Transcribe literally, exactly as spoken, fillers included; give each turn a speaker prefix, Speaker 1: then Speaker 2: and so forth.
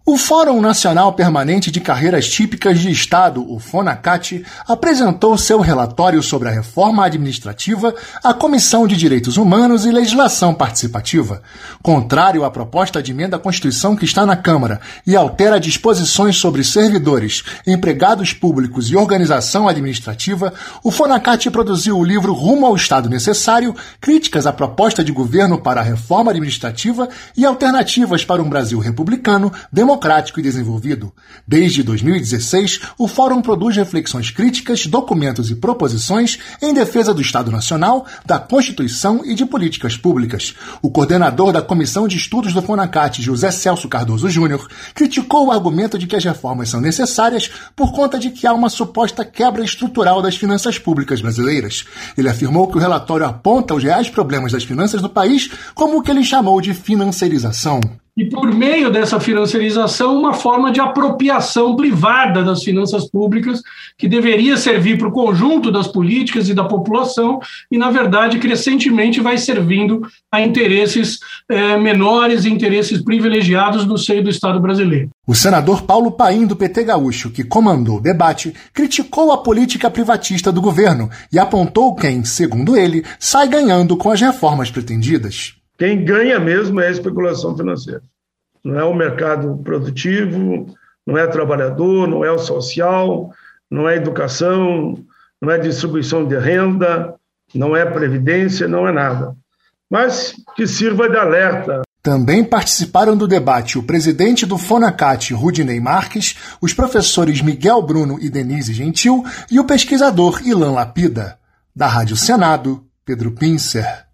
Speaker 1: O Fórum Nacional Permanente de Carreiras Típicas de Estado, o FONACAT, apresentou seu relatório sobre a reforma administrativa à Comissão de Direitos Humanos e Legislação Participativa. Contrário à proposta de emenda à Constituição que está na Câmara e altera disposições sobre servidores, empregados públicos e organização administrativa, o FONACAT produziu o livro Rumo ao Estado Necessário, críticas à proposta de governo para a reforma administrativa e alternativas para um Brasil republicano, democrático, democrático e desenvolvido. Desde dois mil e dezesseis, o Fórum produz reflexões críticas, documentos e proposições em defesa do Estado Nacional, da Constituição e de políticas públicas. O coordenador da Comissão de Estudos do FONACAT, José Celso Cardoso Júnior, criticou o argumento de que as reformas são necessárias por conta de que há uma suposta quebra estrutural das finanças públicas brasileiras. Ele afirmou que o relatório aponta os reais problemas das finanças do país como o que ele chamou de financiarização.
Speaker 2: E por meio dessa financiarização, uma forma de apropriação privada das finanças públicas, que deveria servir para o conjunto das políticas e da população, e, na verdade, crescentemente vai servindo a interesses eh, menores e interesses privilegiados do seio do Estado brasileiro.
Speaker 1: O senador Paulo Paim, do P T Gaúcho, que comandou o debate, criticou a política privatista do governo e apontou quem, segundo ele, sai ganhando com as reformas pretendidas.
Speaker 3: Quem ganha mesmo é a especulação financeira. Não é o mercado produtivo, não é trabalhador, não é o social, não é educação, não é distribuição de renda, não é previdência, não é nada. Mas que sirva de alerta.
Speaker 1: Também participaram do debate o presidente do FONACAT, Rudinei Marques, os professores Miguel Bruno e Denise Gentil e o pesquisador Ilan Lapida. Da Rádio Senado, Pedro Pincer.